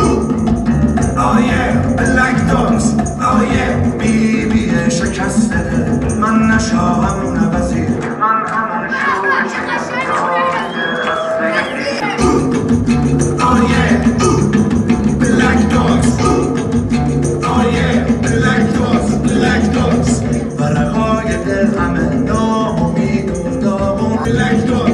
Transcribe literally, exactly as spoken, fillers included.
Oh yeah, black dogs. Oh yeah, بیبی شکسته من نشاهم نه وزیر من همون شور Oh yeah, black dogs. Oh yeah, black dogs, black dogs. ورقای دل همه ناامید و داغون Black dogs.